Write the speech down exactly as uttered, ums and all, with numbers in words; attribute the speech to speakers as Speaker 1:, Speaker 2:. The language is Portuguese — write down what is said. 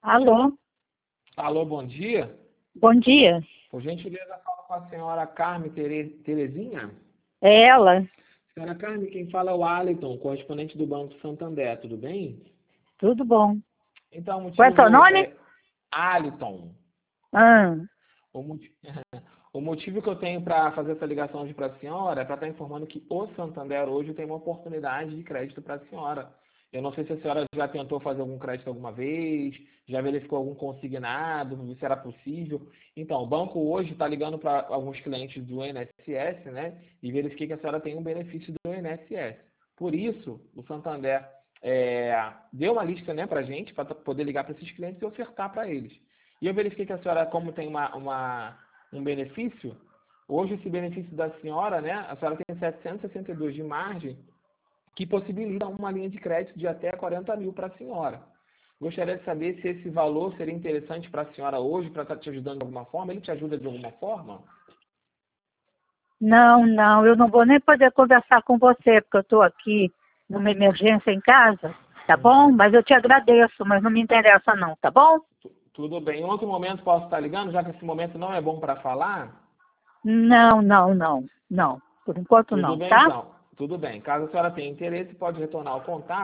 Speaker 1: Alô,
Speaker 2: Alô, bom dia.
Speaker 1: bom dia.
Speaker 2: Por gentileza, fala com a senhora Carme Tere- Terezinha.
Speaker 1: É ela?
Speaker 2: Senhora Carme, quem fala é o Aliton, correspondente do Banco Santander, tudo bem?
Speaker 1: Tudo bom.
Speaker 2: Então, o
Speaker 1: Qual é seu
Speaker 2: motivo
Speaker 1: nome?
Speaker 2: é Aliton.
Speaker 1: Ah,
Speaker 2: O, moti- o motivo que eu tenho para fazer essa ligação hoje para a senhora é para estar informando que o Santander hoje tem uma oportunidade de crédito para a senhora. Eu não sei se a senhora já tentou fazer algum crédito alguma vez, já verificou algum consignado, se era possível. Então, o banco hoje está ligando para alguns clientes do I N S S, né? E verifiquei que a senhora tem um benefício do I N S S. Por isso, o Santander é, deu uma lista, né, para a gente, para poder ligar para esses clientes e ofertar para eles. E eu verifiquei que a senhora, como tem uma, uma, um benefício, hoje esse benefício da senhora, né, a senhora tem setecentos e sessenta e dois de margem, que possibilita uma linha de crédito de até quarenta mil para a senhora. Gostaria de saber se esse valor seria interessante para a senhora hoje, para estar te ajudando de alguma forma. Ele te ajuda de alguma forma?
Speaker 1: não, não, eu não vou nem poder conversar com você, porque eu estou aqui numa emergência em casa, tá bom?
Speaker 2: Uhum.
Speaker 1: Mas eu te agradeço, mas não me interessa não, tá bom?
Speaker 2: Tu- Tudo bem. Em outro momento posso estar ligando, já que esse momento não é bom para falar?
Speaker 1: Não, não, não, não. Por enquanto
Speaker 2: Tudo
Speaker 1: não,
Speaker 2: bem,
Speaker 1: tá?
Speaker 2: então. Tudo bem. Caso a senhora tenha interesse, pode retornar ao contato.